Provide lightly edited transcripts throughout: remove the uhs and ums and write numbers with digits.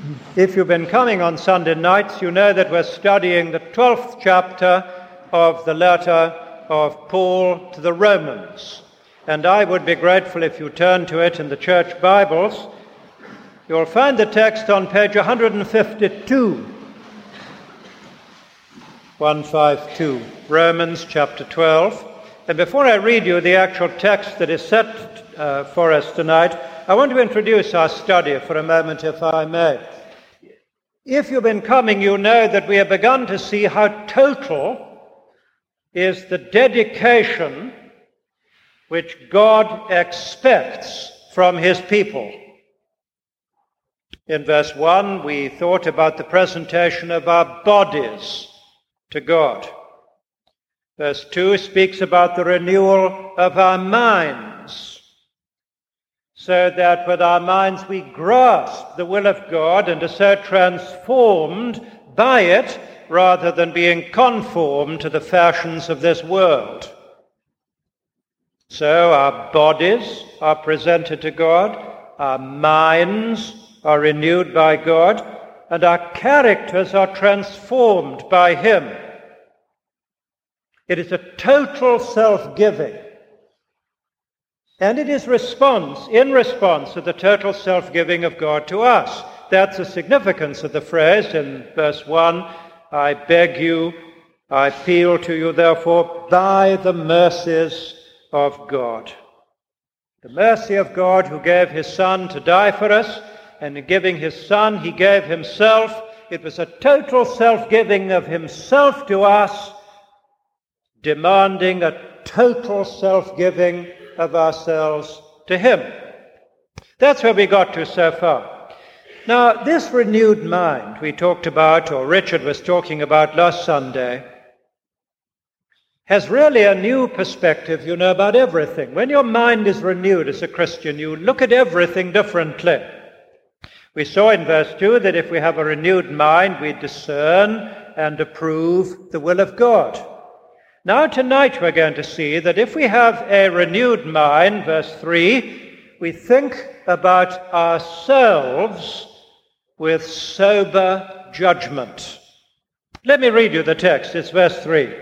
If you've been coming on Sunday nights, you know that we're studying the 12th chapter of the letter of Paul to the Romans. And I would be grateful if you turn to it in the church Bibles. You'll find the text on page 152. 152, Romans chapter 12. And before I read you the actual text that is set for us tonight, I want to introduce our study for a moment, if I may. If you've been coming, you know that we have begun to see how total is the dedication which God expects from his people. In verse 1, we thought about the presentation of our bodies to God. Verse 2 speaks about the renewal of our minds, so that with our minds we grasp the will of God and are so transformed by it rather than being conformed to the fashions of this world. So our bodies are presented to God, our minds are renewed by God, and our characters are transformed by him. It is a total self-giving. And it is in response to the total self-giving of God to us. That's the significance of the phrase in verse 1, I beg you, I appeal to you, therefore, by the mercies of God. The mercy of God who gave his Son to die for us, and in giving his Son, he gave himself. It was a total self-giving of himself to us, demanding a total self-giving of ourselves to him. That's where we got to so far. Now, this renewed mind we talked about, or Richard was talking about last Sunday, has really a new perspective, about everything. When your mind is renewed as a Christian, you look at everything differently. We saw in verse 2 that if we have a renewed mind, we discern and approve the will of God. Now tonight we're going to see that if we have a renewed mind, verse 3, we think about ourselves with sober judgment. Let me read you the text. It's verse 3.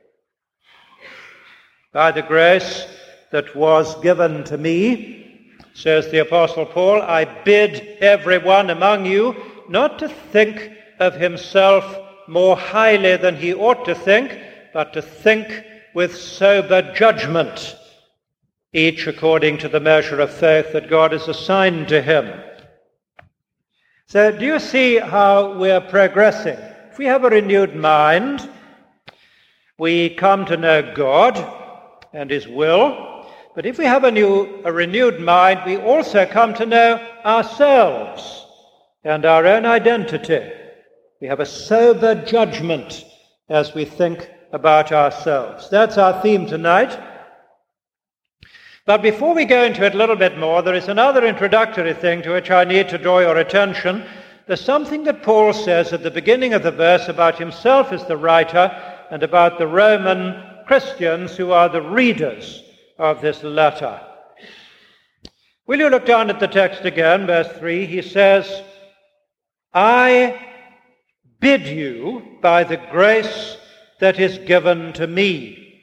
By the grace that was given to me, says the Apostle Paul, I bid everyone among you not to think of himself more highly than he ought to think, but to think with sober judgment, each according to the measure of faith that God has assigned to him. So do you see how we're progressing? If we have a renewed mind, we come to know God and his will. But if we have a renewed mind, we also come to know ourselves and our own identity. We have a sober judgment as we think about ourselves. That's our theme tonight. But before we go into it a little bit more, there is another introductory thing to which I need to draw your attention. There's something that Paul says at the beginning of the verse about himself as the writer and about the Roman Christians who are the readers of this letter. Will you look down at the text again, verse 3? He says, I bid you by the grace that is given to me.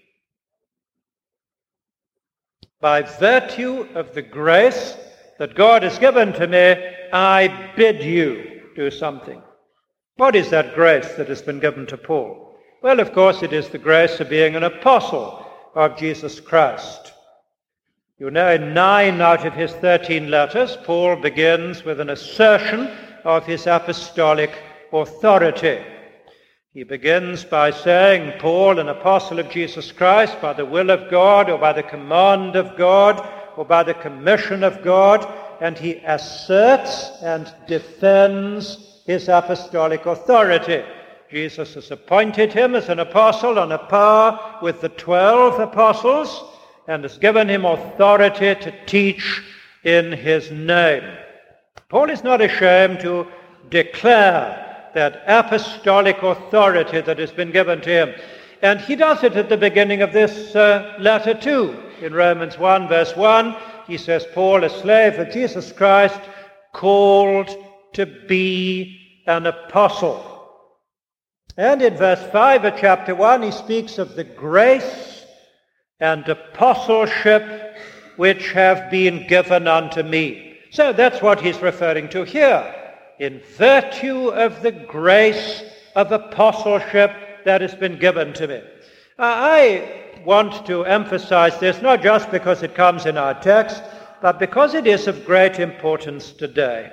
By virtue of the grace that God has given to me, I bid you do something. What is that grace that has been given to Paul? Well, of course, it is the grace of being an apostle of Jesus Christ. You know, in 9 out of his 13 letters, Paul begins with an assertion of his apostolic authority. He begins by saying, Paul, an apostle of Jesus Christ, by the will of God, or by the command of God, or by the commission of God, and he asserts and defends his apostolic authority. Jesus has appointed him as an apostle on a par with the 12 apostles, and has given him authority to teach in his name. Paul is not ashamed to declare that apostolic authority that has been given to him. And he does it at the beginning of this letter too. In Romans 1, verse 1, he says, Paul, a slave of Jesus Christ, called to be an apostle. And in verse 5 of chapter 1, he speaks of the grace and apostleship which have been given unto me. So that's what he's referring to here. In virtue of the grace of apostleship that has been given to me. I want to emphasize this not just because it comes in our text, but because it is of great importance today.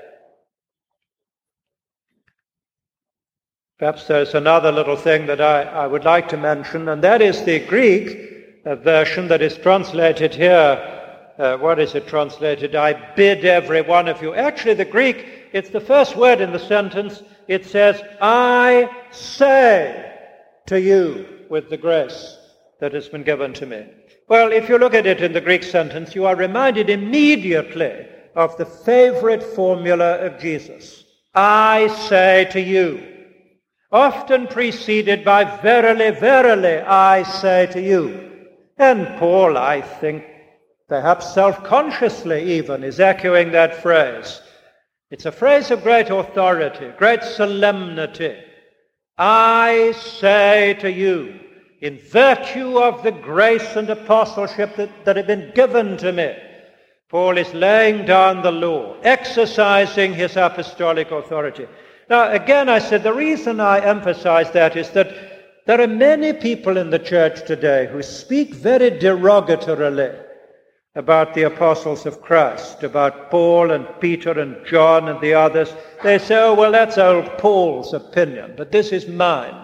Perhaps there's another little thing that I would like to mention, and that is the Greek version that is translated here. What is it translated? I bid every one of you. Actually, the Greek, it's the first word in the sentence. It says, I say to you with the grace that has been given to me. Well, if you look at it in the Greek sentence, you are reminded immediately of the favorite formula of Jesus. I say to you. Often preceded by verily, verily, I say to you. And Paul, I think, perhaps self-consciously even, is echoing that phrase. It's a phrase of great authority, great solemnity. I say to you, in virtue of the grace and apostleship that have been given to me, Paul is laying down the law, exercising his apostolic authority. Now, again, I said the reason I emphasize that is that there are many people in the church today who speak very derogatorily about the apostles of Christ, about Paul and Peter and John and the others. They say, oh, well, that's old Paul's opinion, but this is mine.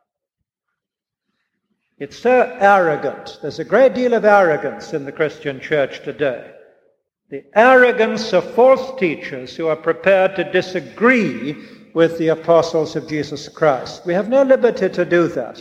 It's so arrogant. There's a great deal of arrogance in the Christian church today. The arrogance of false teachers who are prepared to disagree with the apostles of Jesus Christ. We have no liberty to do that.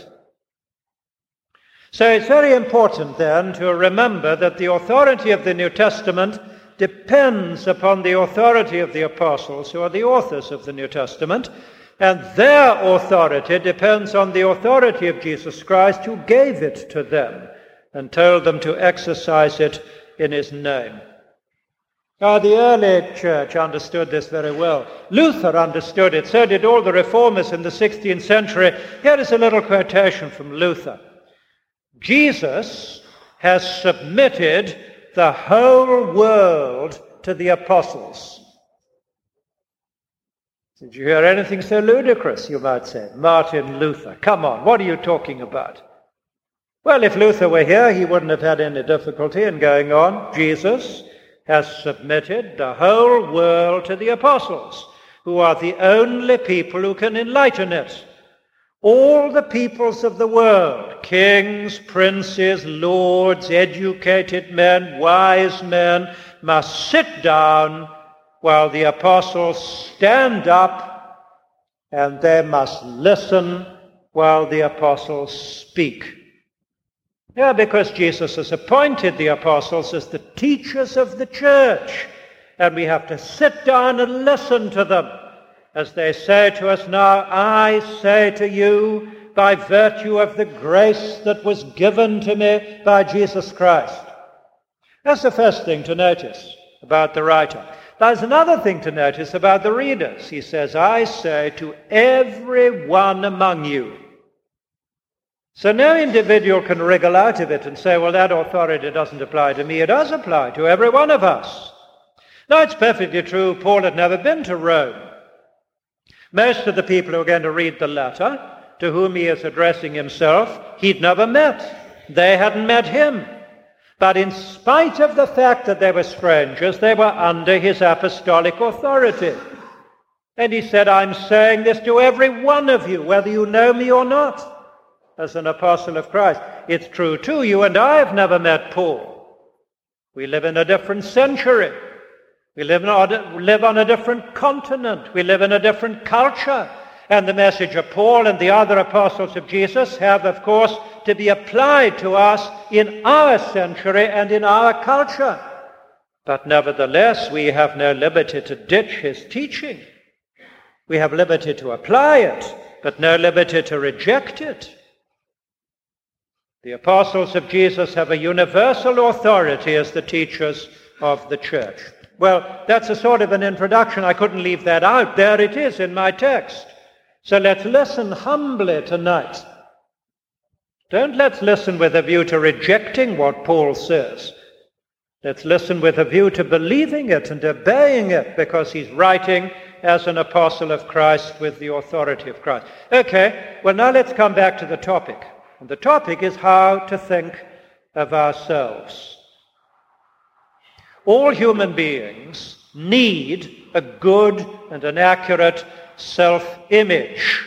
So it's very important then to remember that the authority of the New Testament depends upon the authority of the apostles, who are the authors of the New Testament, and their authority depends on the authority of Jesus Christ, who gave it to them and told them to exercise it in his name. Now, the early church understood this very well. Luther understood it. So did all the reformers in the 16th century. Here is a little quotation from Luther. Jesus has submitted the whole world to the apostles. Did you hear anything so ludicrous, you might say? Martin Luther. Come on, what are you talking about? Well, if Luther were here, he wouldn't have had any difficulty in going on. Jesus has submitted the whole world to the apostles, who are the only people who can enlighten it. All the peoples of the world, kings, princes, lords, educated men, wise men, must sit down while the apostles stand up, and they must listen while the apostles speak. Yeah, because Jesus has appointed the apostles as the teachers of the church, and we have to sit down and listen to them as they say to us now, I say to you, by virtue of the grace that was given to me by Jesus Christ. That's the first thing to notice about the writer. There's another thing to notice about the readers. He says, I say to every one among you. So no individual can wriggle out of it and say, well, that authority doesn't apply to me. It does apply to every one of us. Now, it's perfectly true Paul had never been to Rome. Most of the people who are going to read the letter, to whom he is addressing himself, he'd never met. They hadn't met him. But in spite of the fact that they were strangers, they were under his apostolic authority. And he said, I'm saying this to every one of you, whether you know me or not, as an apostle of Christ. It's true, too. You and I have never met Paul. We live in a different century. We live on a different continent. We live in a different culture. And the message of Paul and the other apostles of Jesus have, of course, to be applied to us in our century and in our culture. But nevertheless, we have no liberty to ditch his teaching. We have liberty to apply it, but no liberty to reject it. The apostles of Jesus have a universal authority as the teachers of the church. Well, that's a sort of an introduction. I couldn't leave that out. There it is in my text. So let's listen humbly tonight. Let's listen with a view to rejecting what Paul says. Let's listen with a view to believing it and obeying it, because he's writing as an apostle of Christ with the authority of Christ. Okay, well now let's come back to the topic. And the topic is how to think of ourselves. All human beings need a good and an accurate self-image.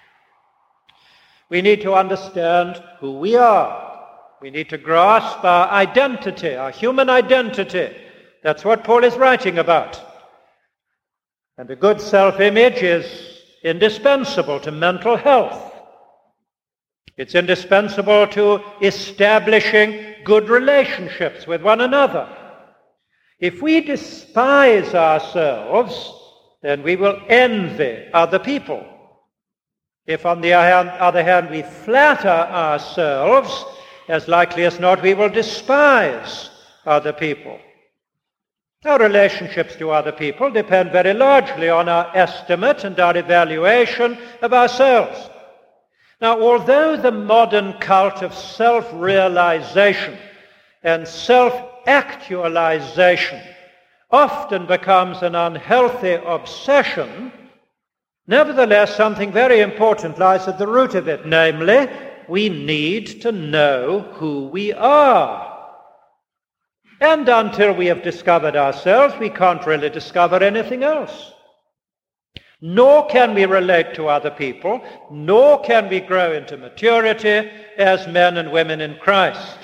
We need to understand who we are. We need to grasp our identity, our human identity. That's what Paul is writing about. And a good self-image is indispensable to mental health. It's indispensable to establishing good relationships with one another. If we despise ourselves, then we will envy other people. If, on the other hand, we flatter ourselves, as likely as not, we will despise other people. Our relationships to other people depend very largely on our estimate and our evaluation of ourselves. Now, although the modern cult of self-realization and self-actualization often becomes an unhealthy obsession, nevertheless, something very important lies at the root of it, namely, we need to know who we are. And until we have discovered ourselves, we can't really discover anything else. Nor can we relate to other people, nor can we grow into maturity as men and women in Christ.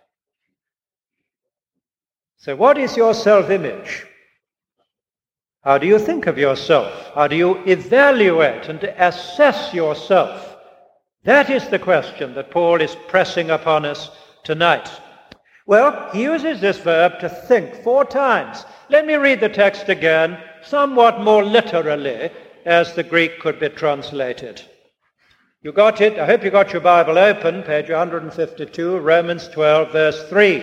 So what is your self-image? How do you think of yourself? How do you evaluate and assess yourself? That is the question that Paul is pressing upon us tonight. Well, he uses this verb to think 4 times. Let me read the text again, somewhat more literally, as the Greek could be translated. You got it? I hope you got your Bible open, page 152, Romans 12, verse 3.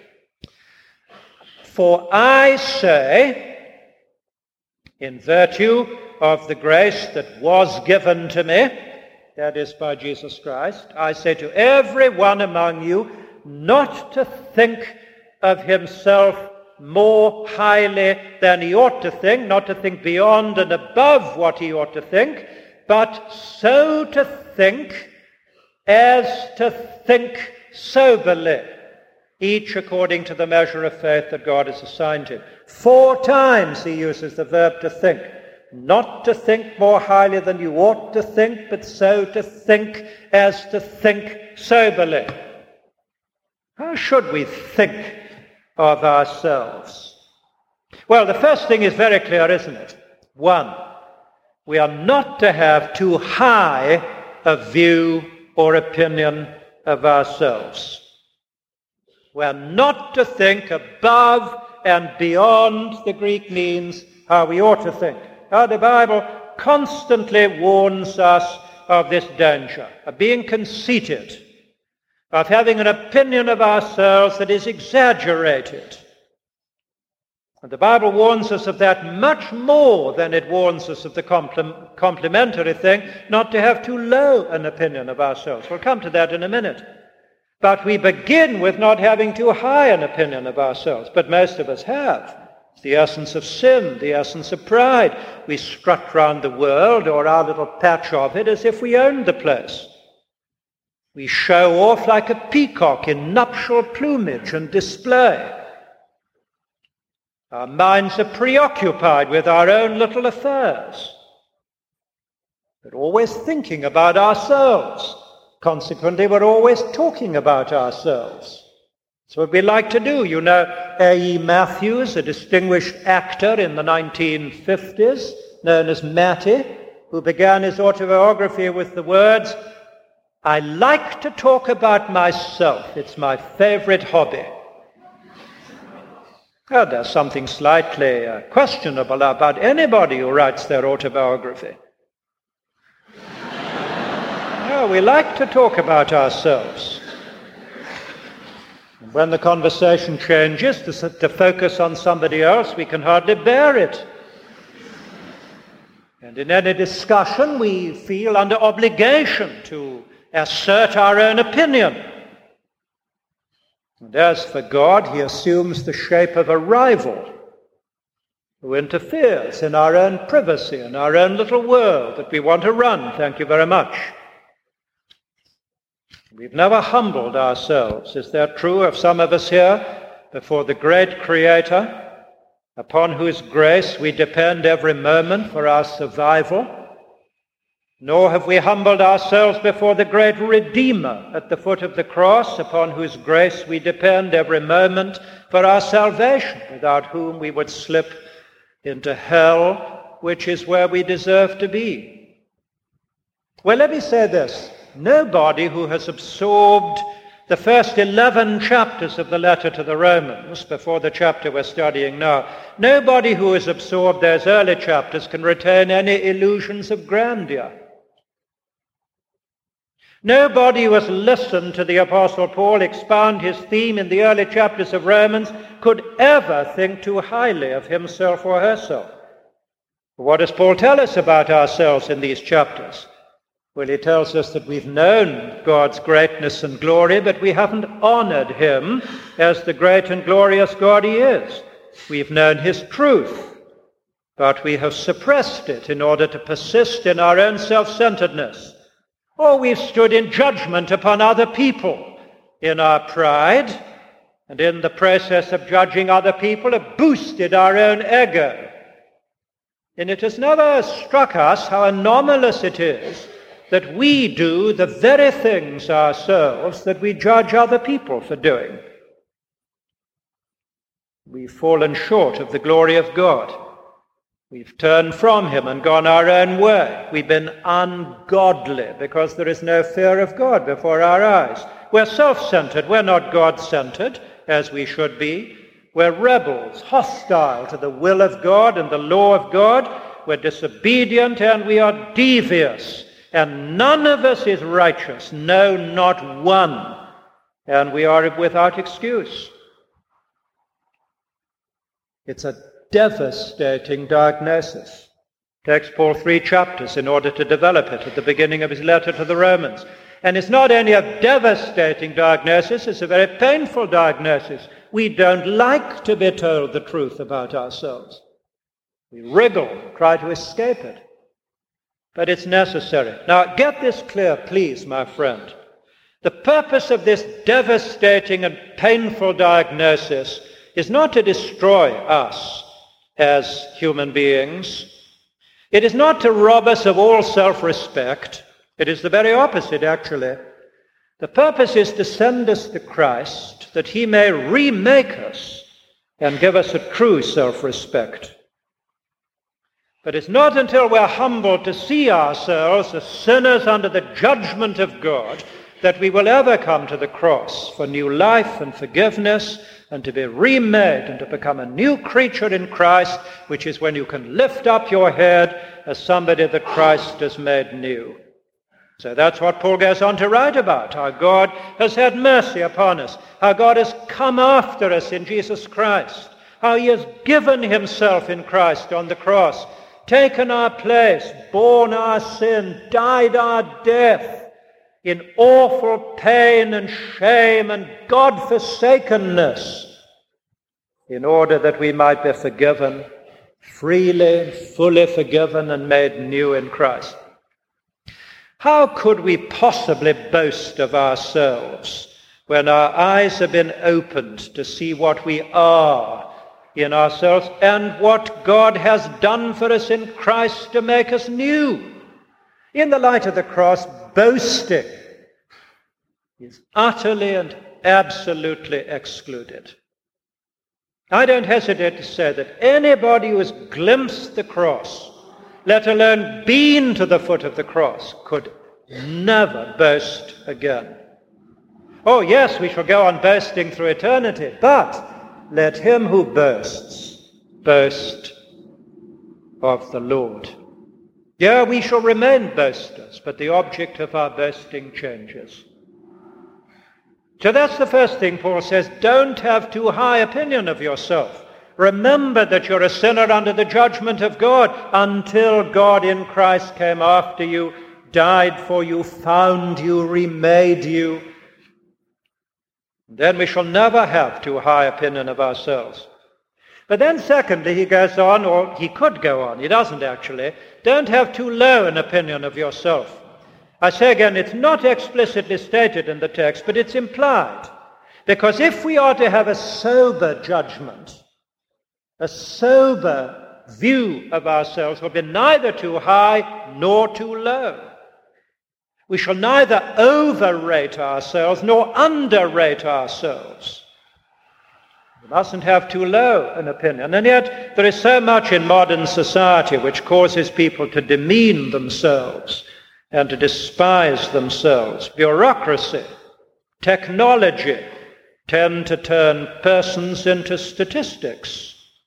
For I say, in virtue of the grace that was given to me, that is by Jesus Christ, I say to every one among you not to think of himself more highly than he ought to think, not to think beyond and above what he ought to think, but so to think as to think soberly, each according to the measure of faith that God has assigned him. 4 times he uses the verb to think. Not to think more highly than you ought to think, but so to think as to think soberly. How should we think of ourselves? Well, the first thing is very clear, isn't it? 1, we are not to have too high a view or opinion of ourselves. We are not to think above and beyond, the Greek means, how we ought to think. Now, the Bible constantly warns us of this danger, of being conceited, of having an opinion of ourselves that is exaggerated. And the Bible warns us of that much more than it warns us of the complementary thing, not to have too low an opinion of ourselves. We'll come to that in a minute. But we begin with not having too high an opinion of ourselves, but most of us have. It's the essence of sin, the essence of pride. We strut round the world, or our little patch of it, as if we owned the place. We show off like a peacock in nuptial plumage and display. Our minds are preoccupied with our own little affairs. We're always thinking about ourselves. Consequently, we're always talking about ourselves. That's what we like to do. You know, A.E. Matthews, a distinguished actor in the 1950s, known as Matty, who began his autobiography with the words, "I like to talk about myself. It's my favorite hobby." Well, there's something slightly questionable about anybody who writes their autobiography. No, we like to talk about ourselves. And when the conversation changes to focus on somebody else, we can hardly bear it. And in any discussion, we feel under obligation to assert our own opinion. And as for God, he assumes the shape of a rival who interferes in our own privacy, in our own little world that we want to run. Thank you very much. We've never humbled ourselves. Is that true of some of us here? Before the great Creator, upon whose grace we depend every moment for our survival. Nor have we humbled ourselves before the great Redeemer at the foot of the cross, upon whose grace we depend every moment for our salvation, without whom we would slip into hell, which is where we deserve to be. Well, let me say this. Nobody who has absorbed the first 11 chapters of the letter to the Romans, before the chapter we're studying now, nobody who has absorbed those early chapters can retain any illusions of grandeur. Nobody who has listened to the Apostle Paul expound his theme in the early chapters of Romans could ever think too highly of himself or herself. What does Paul tell us about ourselves in these chapters? Well, he tells us that we've known God's greatness and glory, but we haven't honored him as the great and glorious God he is. We've known his truth, but we have suppressed it in order to persist in our own self-centeredness. Or we've stood in judgment upon other people in our pride, and in the process of judging other people have boosted our own ego. And it has never struck us how anomalous it is that we do the very things ourselves that we judge other people for doing. We've fallen short of the glory of God. We've turned from him and gone our own way. We've been ungodly because there is no fear of God before our eyes. We're self-centered. We're not God-centered, as we should be. We're rebels, hostile to the will of God and the law of God. We're disobedient and we are devious. And none of us is righteous, no, not one. And we are without excuse. It's a devastating diagnosis. It takes Paul 3 chapters in order to develop it at the beginning of his letter to the Romans. And it's not only a devastating diagnosis, it's a very painful diagnosis. We don't like to be told the truth about ourselves. We wriggle, try to escape it. But it's necessary. Now, get this clear, please, my friend. The purpose of this devastating and painful diagnosis is not to destroy us as human beings. It is not to rob us of all self-respect. It is the very opposite, actually. The purpose is to send us to Christ that he may remake us and give us a true self-respect. But it's not until we're humbled to see ourselves as sinners under the judgment of God that we will ever come to the cross for new life and forgiveness and to be remade and to become a new creature in Christ, which is when you can lift up your head as somebody that Christ has made new. So that's what Paul goes on to write about, how God has had mercy upon us, how God has come after us in Jesus Christ, how he has given himself in Christ on the cross, taken our place, borne our sin, died our death in awful pain and shame and God-forsakenness in order that we might be forgiven, freely, fully forgiven and made new in Christ. How could we possibly boast of ourselves when our eyes have been opened to see what we are in ourselves and what God has done for us in Christ to make us new? In the light of the cross, boasting is utterly and absolutely excluded. I don't hesitate to say that anybody who has glimpsed the cross, let alone been to the foot of the cross, could never boast again. Oh yes, we shall go on boasting through eternity, but let him who boasts boast of the Lord. Yeah, we shall remain boasters, but the object of our boasting changes. So that's the first thing Paul says. Don't have too high opinion of yourself. Remember that you're a sinner under the judgment of God until God in Christ came after you, died for you, found you, remade you. Then we shall never have too high opinion of ourselves. But then secondly, he goes on, or he could go on, he doesn't actually, don't have too low an opinion of yourself. I say again, it's not explicitly stated in the text, but it's implied. Because if we are to have a sober judgment, a sober view of ourselves will be neither too high nor too low. We shall neither overrate ourselves nor underrate ourselves. We mustn't have too low an opinion. And yet there is so much in modern society which causes people to demean themselves and to despise themselves. Bureaucracy, technology tend to turn persons into statistics.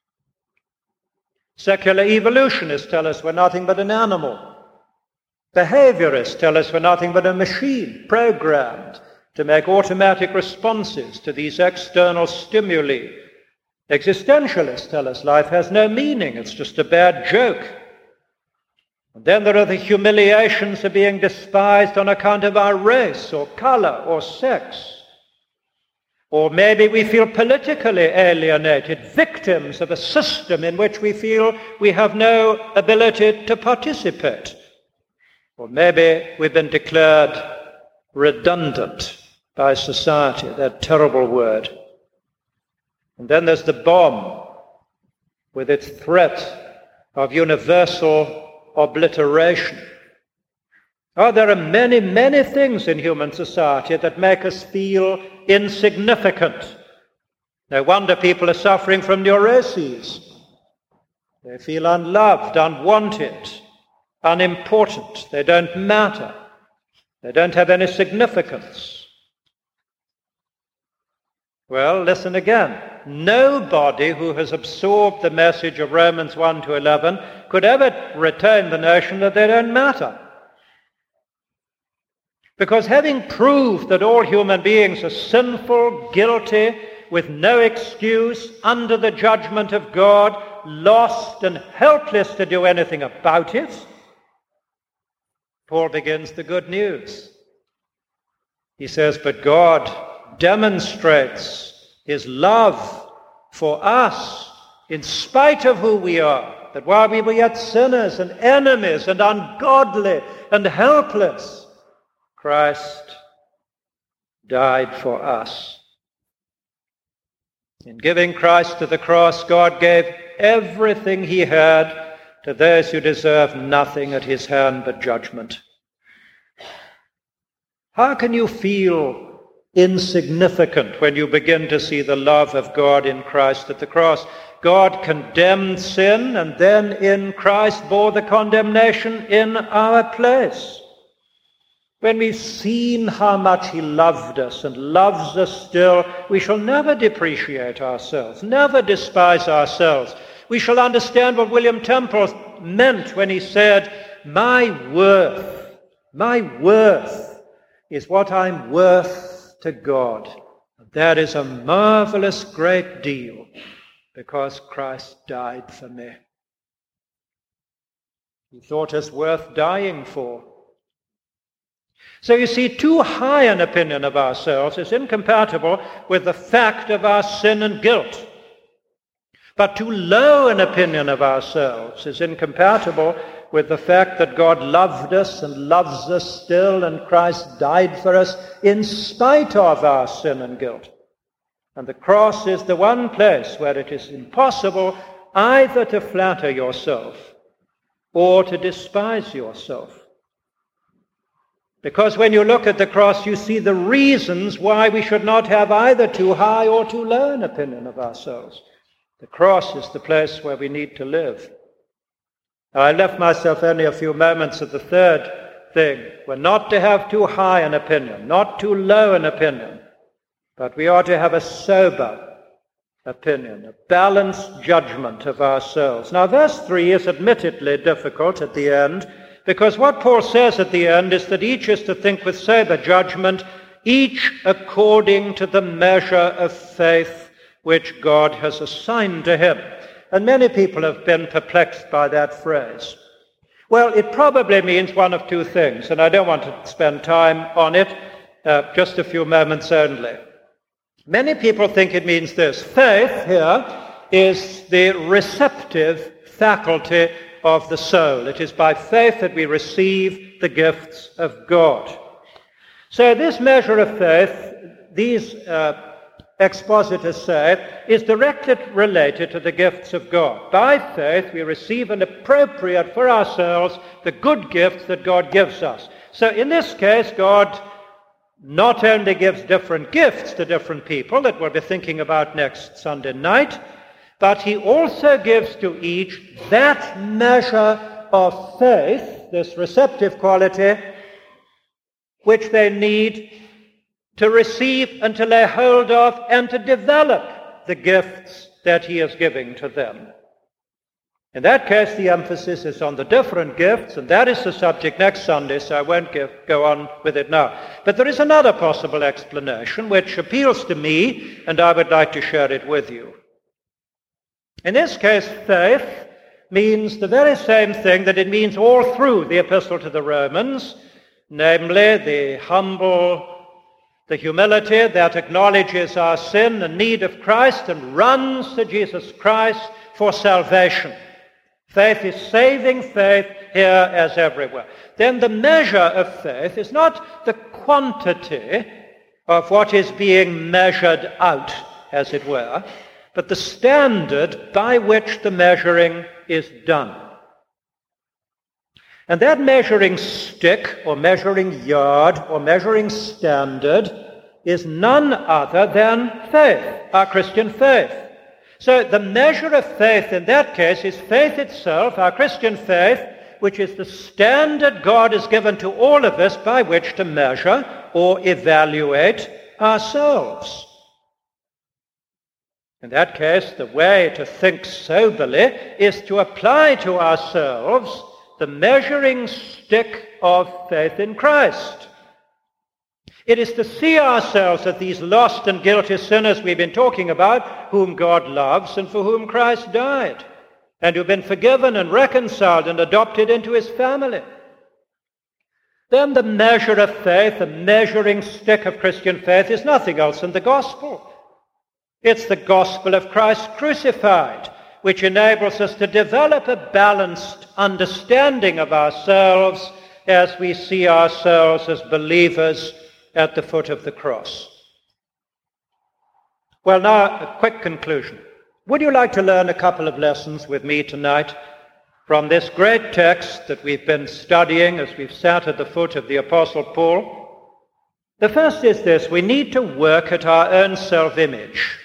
Secular evolutionists tell us we're nothing but an animal. Behaviorists tell us we're nothing but a machine programmed to make automatic responses to these external stimuli. Existentialists tell us life has no meaning, it's just a bad joke. And then there are the humiliations of being despised on account of our race or color or sex. Or maybe we feel politically alienated, victims of a system in which we feel we have no ability to participate. Or maybe we've been declared redundant by society, that terrible word. And then there's the bomb with its threat of universal obliteration. Oh, there are many, many things in human society that make us feel insignificant. No wonder people are suffering from neuroses. They feel unloved, unwanted, unimportant. They don't matter. They don't have any significance. Well, listen again. Nobody who has absorbed the message of Romans 1 to 11 could ever retain the notion that they don't matter. Because having proved that all human beings are sinful, guilty, with no excuse, under the judgment of God, lost and helpless to do anything about it, Paul begins the good news. He says, but God demonstrates his love for us in spite of who we are, that while we were yet sinners and enemies and ungodly and helpless, Christ died for us. In giving Christ to the cross, God gave everything he had to those who deserve nothing at his hand but judgment. How can you feel insignificant when you begin to see the love of God in Christ at the cross? God condemned sin and then in Christ bore the condemnation in our place. When we've seen how much he loved us and loves us still, we shall never depreciate ourselves, never despise ourselves. We shall understand what William Temple meant when he said, my worth is what I'm worth to God. That is a marvelous great deal because Christ died for me. He thought us worth dying for. So you see, too high an opinion of ourselves is incompatible with the fact of our sin and guilt. But too low an opinion of ourselves is incompatible with the fact that God loved us and loves us still, and Christ died for us in spite of our sin and guilt. And the cross is the one place where it is impossible either to flatter yourself or to despise yourself. Because when you look at the cross, you see the reasons why we should not have either too high or too low an opinion of ourselves. The cross is the place where we need to live. Now, I left myself only a few moments at the third thing. We're not to have too high an opinion, not too low an opinion, but we are to have a sober opinion, a balanced judgment of ourselves. Now, verse 3 is admittedly difficult at the end, because what Paul says at the end is that each is to think with sober judgment each according to the measure of faith which God has assigned to him. And many people have been perplexed by that phrase. Well, it probably means one of two things, and I don't want to spend time on it, just a few moments only. Many people think it means this. Faith here is the receptive faculty of the soul. It is by faith that we receive the gifts of God. So this measure of faith, these expositors say, is directly related to the gifts of God. By faith we receive and appropriate for ourselves the good gifts that God gives us. So in this case, God not only gives different gifts to different people that we'll be thinking about next Sunday night, but he also gives to each that measure of faith, this receptive quality, which they need to receive and to lay hold of and to develop the gifts that he is giving to them. In that case, the emphasis is on the different gifts, and that is the subject next Sunday, so I won't go on with it now. But there is another possible explanation which appeals to me, and I would like to share it with you. In this case, faith means the very same thing that it means all through the Epistle to the Romans, namely the humility that acknowledges our sin and need of Christ and runs to Jesus Christ for salvation. Faith is saving faith here as everywhere. Then the measure of faith is not the quantity of what is being measured out, as it were, but the standard by which the measuring is done. And that measuring stick, or measuring yard, or measuring standard is none other than faith, our Christian faith. So the measure of faith in that case is faith itself, our Christian faith, which is the standard God has given to all of us by which to measure or evaluate ourselves. In that case, the way to think soberly is to apply to ourselves the measuring stick of faith in Christ. It is to see ourselves as these lost and guilty sinners we've been talking about, whom God loves and for whom Christ died, and who've been forgiven and reconciled and adopted into his family. Then the measure of faith, the measuring stick of Christian faith, is nothing else than the gospel. It's the gospel of Christ crucified, which enables us to develop a balanced understanding of ourselves as we see ourselves as believers at the foot of the cross. Well, now, a quick conclusion. Would you like to learn a couple of lessons with me tonight from this great text that we've been studying as we've sat at the foot of the Apostle Paul? The first is this: we need to work at our own self-image.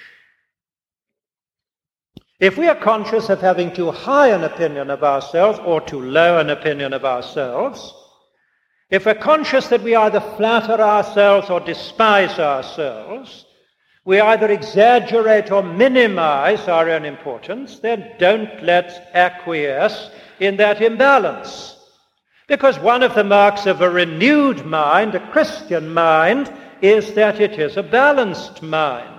If we are conscious of having too high an opinion of ourselves or too low an opinion of ourselves, if we're conscious that we either flatter ourselves or despise ourselves, we either exaggerate or minimize our own importance, then don't let's acquiesce in that imbalance. Because one of the marks of a renewed mind, a Christian mind, is that it is a balanced mind.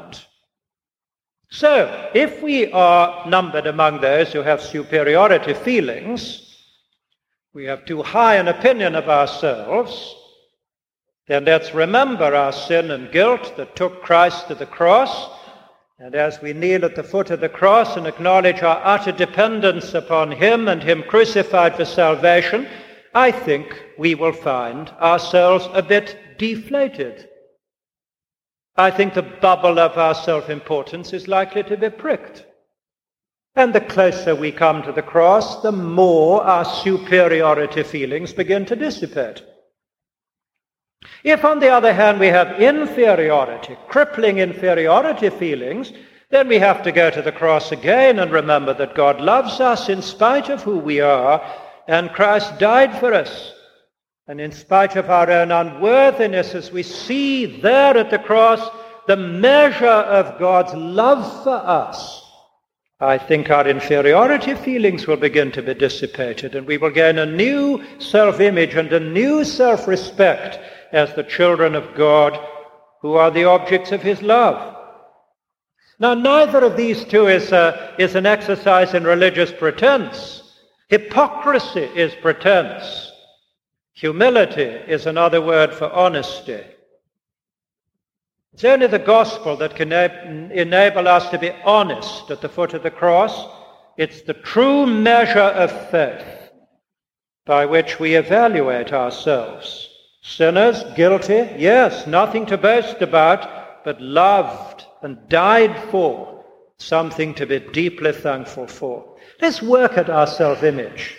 So, if we are numbered among those who have superiority feelings, we have too high an opinion of ourselves, then let's remember our sin and guilt that took Christ to the cross, and as we kneel at the foot of the cross and acknowledge our utter dependence upon him and him crucified for salvation, I think we will find ourselves a bit deflated. I think the bubble of our self-importance is likely to be pricked. And the closer we come to the cross, the more our superiority feelings begin to dissipate. If, on the other hand, we have inferiority, crippling inferiority feelings, then we have to go to the cross again and remember that God loves us in spite of who we are, and Christ died for us. And in spite of our own unworthiness, as we see there at the cross the measure of God's love for us, I think our inferiority feelings will begin to be dissipated, and we will gain a new self-image and a new self-respect as the children of God who are the objects of his love. Now, neither of these two is an exercise in religious pretense. Hypocrisy is pretense. Humility is another word for honesty. It's only the gospel that can enable us to be honest at the foot of the cross. It's the true measure of faith by which we evaluate ourselves. Sinners, guilty, yes, nothing to boast about, but loved and died for, something to be deeply thankful for. Let's work at our self-image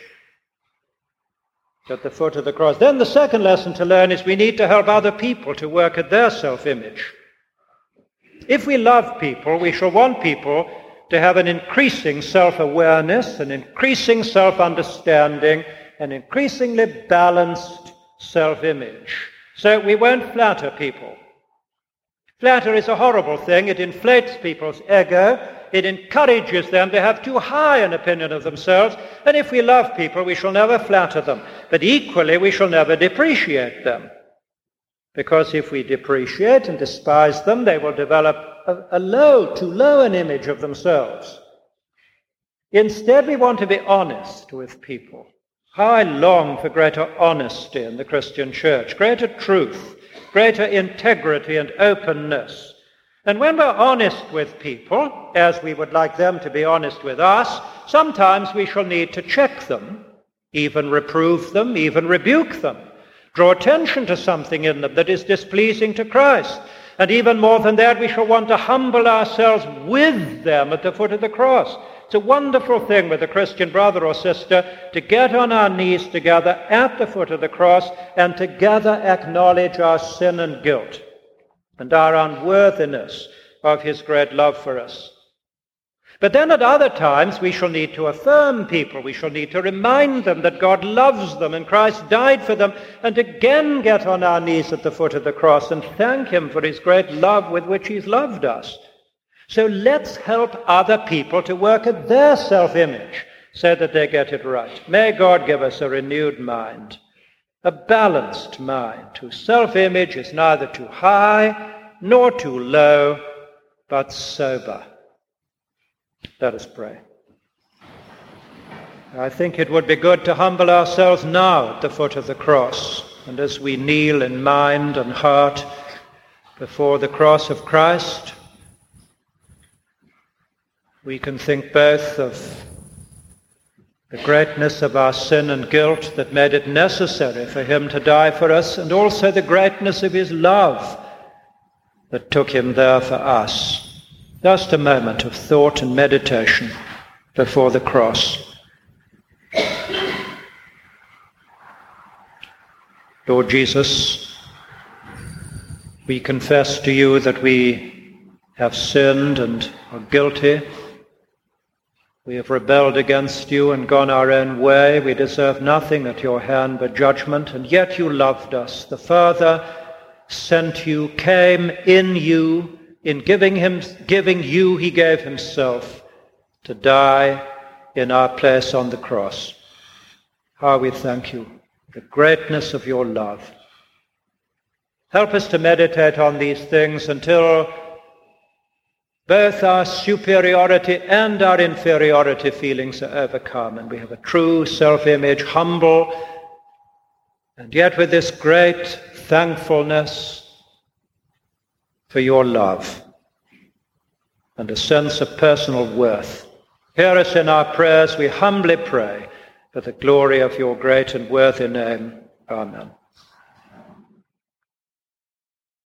at the foot of the cross. Then the second lesson to learn is we need to help other people to work at their self-image. If we love people, we shall want people to have an increasing self-awareness, an increasing self-understanding, an increasingly balanced self-image. So we won't flatter people. Flattery is a horrible thing. It inflates people's ego. It encourages them to have too high an opinion of themselves. And if we love people, we shall never flatter them. But equally, we shall never depreciate them. Because if we depreciate and despise them, they will develop too low an image of themselves. Instead, we want to be honest with people. How I long for greater honesty in the Christian church, greater truth, greater integrity and openness. And when we're honest with people, as we would like them to be honest with us, sometimes we shall need to check them, even reprove them, even rebuke them, draw attention to something in them that is displeasing to Christ. And even more than that, we shall want to humble ourselves with them at the foot of the cross. It's a wonderful thing with a Christian brother or sister to get on our knees together at the foot of the cross and together acknowledge our sin and guilt and our unworthiness of his great love for us. But then at other times we shall need to affirm people. We shall need to remind them that God loves them and Christ died for them, and again get on our knees at the foot of the cross and thank him for his great love with which he's loved us. So let's help other people to work at their self-image so that they get it right. May God give us a renewed mind, a balanced mind, whose self-image is neither too high nor too low, but sober. Let us pray. I think it would be good to humble ourselves now at the foot of the cross, and as we kneel in mind and heart before the cross of Christ, we can think both of the greatness of our sin and guilt that made it necessary for him to die for us, and also the greatness of his love that took him there for us. Just a moment of thought and meditation before the cross. Lord Jesus, we confess to you that we have sinned and are guilty. We have rebelled against you and gone our own way. We deserve nothing at your hand but judgment, and yet you loved us. The Father sent you, came in you. In giving you, he gave himself to die in our place on the cross. How we thank you, the greatness of your love. Help us to meditate on these things until both our superiority and our inferiority feelings are overcome, and we have a true self-image, humble, and yet with this great thankfulness for your love and a sense of personal worth. Hear us in our prayers, we humbly pray, for the glory of your great and worthy name. Amen.